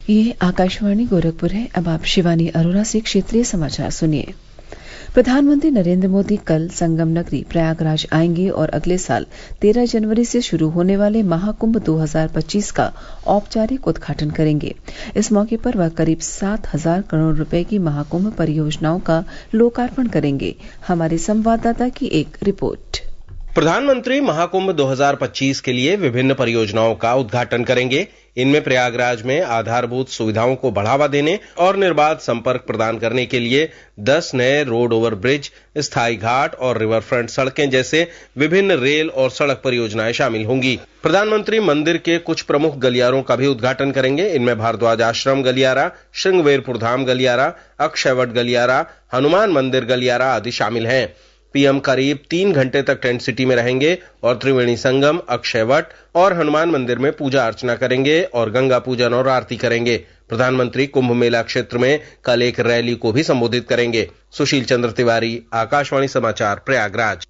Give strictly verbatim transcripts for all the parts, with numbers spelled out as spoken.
ये आकाशवाणी गोरखपुर है। अब आप शिवानी अरोरा से क्षेत्रीय समाचार सुनिए। प्रधानमंत्री नरेंद्र मोदी कल संगम नगरी प्रयागराज आएंगे और अगले साल तेरह जनवरी से शुरू होने वाले महाकुंभ दो हजार पच्चीस का औपचारिक उद्घाटन करेंगे। इस मौके पर वह करीब सात हजार करोड़ रुपए की महाकुंभ परियोजनाओं का लोकार्पण करेंगे। हमारे संवाददाता की एक रिपोर्ट। प्रधानमंत्री महाकुंभ दो हजार पच्चीस के लिए विभिन्न परियोजनाओं का उद्घाटन करेंगे। इनमें प्रयागराज में आधारभूत सुविधाओं को बढ़ावा देने और निर्बाध संपर्क प्रदान करने के लिए दस नए रोड ओवर ब्रिज, स्थायी घाट और रिवर फ्रंट सड़कें जैसे विभिन्न रेल और सड़क परियोजनाएं शामिल होंगी। प्रधानमंत्री मंदिर के कुछ प्रमुख गलियारों का भी उद्घाटन करेंगे। इनमें भारद्वाज आश्रम गलियारा, श्रृंगवेरपुर धाम गलियारा, अक्षयवट गलियारा, हनुमान मंदिर गलियारा आदि शामिल हैं। पीएम करीब तीन घंटे तक टेंट सिटी में रहेंगे और त्रिवेणी संगम, अक्षयवट और हनुमान मंदिर में पूजा अर्चना करेंगे और गंगा पूजन और आरती करेंगे। प्रधानमंत्री कुंभ मेला क्षेत्र में कल एक रैली को भी संबोधित करेंगे। सुशील चंद्र तिवारी, आकाशवाणी समाचार, प्रयागराज।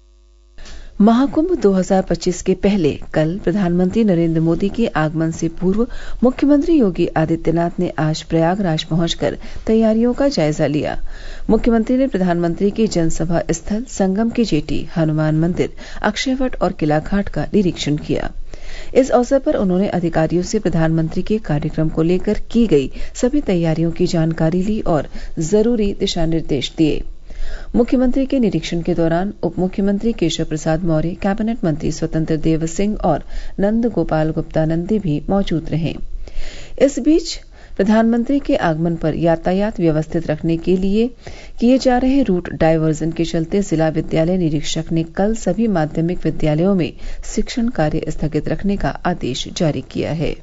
महाकुंभ दो हजार पच्चीस के पहले कल प्रधानमंत्री नरेंद्र मोदी के आगमन से पूर्व मुख्यमंत्री योगी आदित्यनाथ ने आज प्रयागराज पहुंचकर तैयारियों का जायजा लिया। मुख्यमंत्री ने प्रधानमंत्री के जनसभा स्थल, संगम की जेटी, हनुमान मंदिर, अक्षयवट और किला घाट का निरीक्षण किया। इस अवसर पर उन्होंने अधिकारियों से प्रधानमंत्री के कार्यक्रम को लेकर की गई सभी तैयारियों की जानकारी ली और जरूरी दिशा निर्देश दिए। मुख्यमंत्री के निरीक्षण के दौरान उप मुख्यमंत्री केशव प्रसाद मौर्य, कैबिनेट मंत्री स्वतंत्र देव सिंह और नंद गोपाल गुप्ता नंदी भी मौजूद रहे। इस बीच प्रधानमंत्री के आगमन पर यातायात व्यवस्थित रखने के लिए किए जा रहे रूट डायवर्जन के चलते जिला विद्यालय निरीक्षक ने कल सभी माध्यमिक विद्यालयों में शिक्षण कार्य स्थगित रखने का आदेश जारी किया है।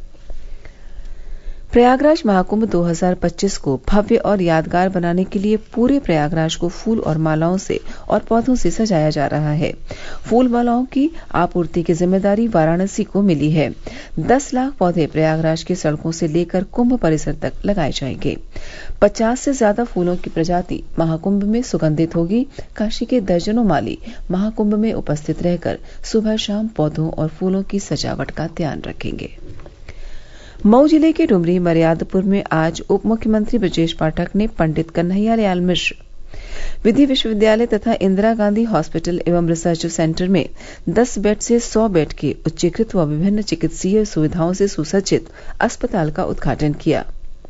प्रयागराज महाकुंभ दो हजार पच्चीस को भव्य और यादगार बनाने के लिए पूरे प्रयागराज को फूल और मालाओं से और पौधों से सजाया जा रहा है। फूल मालाओं की आपूर्ति की जिम्मेदारी वाराणसी को मिली है। दस लाख पौधे प्रयागराज की सड़कों से लेकर कुंभ परिसर तक लगाए जाएंगे। पचास से ज्यादा फूलों की प्रजाति महाकुंभ में सुगंधित होगी। काशी के दर्जनों माली महाकुंभ में उपस्थित रहकर सुबह शाम पौधों और फूलों की सजावट का ध्यान रखेंगे। मऊ जिले के डुमरी मर्यादपुर में आज उप मुख्यमंत्री ब्रजेश पाठक ने पंडित कन्हैया लाल मिश्र विधि विश्वविद्यालय तथा इंदिरा गांधी हॉस्पिटल एवं रिसर्च सेंटर में दस बेड से सौ बेड के उच्चीकृत व विभिन्न चिकित्सीय सुविधाओं से सुसज्जित अस्पताल का उद्घाटन किया।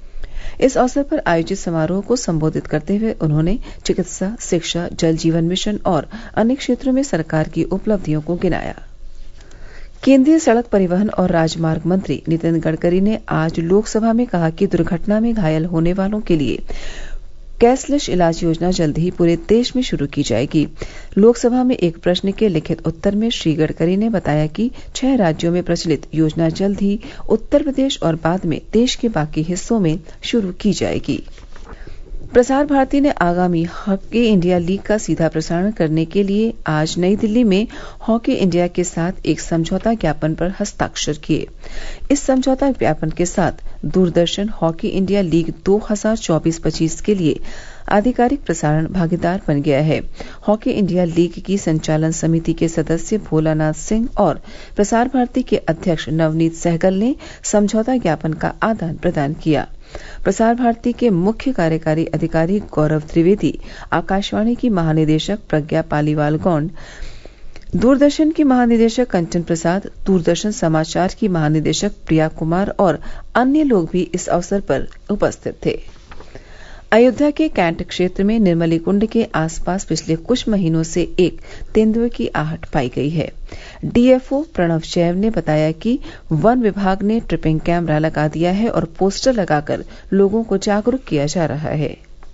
इस अवसर पर आयोजित समारोह को संबोधित करते हुए उन्होंने चिकित्सा, शिक्षा, जल जीवन मिशन और अन्य क्षेत्रों में सरकार की उपलब्धियों को गिनाया। केंद्रीय सड़क परिवहन और राजमार्ग मंत्री नितिन गडकरी ने आज लोकसभा में कहा कि दुर्घटना में घायल होने वालों के लिए कैशलेस इलाज योजना जल्द ही पूरे देश में शुरू की जाएगी। लोकसभा में एक प्रश्न के लिखित उत्तर में श्री गडकरी ने बताया कि छह राज्यों में प्रचलित योजना जल्द ही उत्तर प्रदेश और बाद में देश के बाकी हिस्सों में शुरू की जाएगी। प्रसार भारती ने आगामी हॉकी इंडिया लीग का सीधा प्रसारण करने के लिए आज नई दिल्ली में हॉकी इंडिया के साथ एक समझौता ज्ञापन पर हस्ताक्षर किए। इस समझौता ज्ञापन के साथ दूरदर्शन हॉकी इंडिया लीग दो हजार चौबीस पच्चीस के लिए आधिकारिक प्रसारण भागीदार बन गया है। हॉकी इंडिया लीग की संचालन समिति के सदस्य भोलानाथ सिंह और प्रसार भारती के अध्यक्ष नवनीत सहगल ने समझौता ज्ञापन का आदान प्रदान किया। प्रसार भारती के मुख्य कार्यकारी अधिकारी गौरव त्रिवेदी, आकाशवाणी की महानिदेशक प्रज्ञा पालीवाल गौंड, दूरदर्शन की महानिदेशक कंचन प्रसाद, दूरदर्शन समाचार की महानिदेशक प्रिया कुमार और अन्य लोग भी इस अवसर पर उपस्थित थे। अयोध्या के कैंट क्षेत्र में निर्मली कुंड के आसपास पिछले कुछ महीनों से एक तेंदुए की आहट पाई गई है। डीएफओ प्रणव जैव ने बताया कि वन विभाग ने ट्रिपिंग कैमरा लगा दिया है और पोस्टर लगाकर लोगों को जागरूक किया जा रहा है।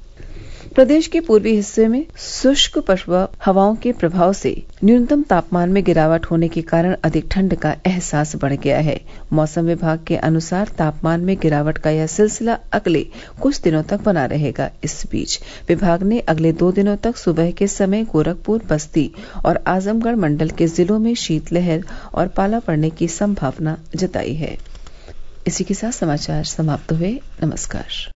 प्रदेश के पूर्वी हिस्से में शुष्क पछुआ हवाओं के प्रभाव से न्यूनतम तापमान में गिरावट होने के कारण अधिक ठंड का एहसास बढ़ गया है। मौसम विभाग के अनुसार तापमान में गिरावट का यह सिलसिला अगले कुछ दिनों तक बना रहेगा। इस बीच विभाग ने अगले दो दिनों तक सुबह के समय गोरखपुर, बस्ती और आजमगढ़ मंडल के जिलों में शीतलहर और पाला पड़ने की संभावना जताई है। इसी के साथ समाचार समाप्त हुए। नमस्कार।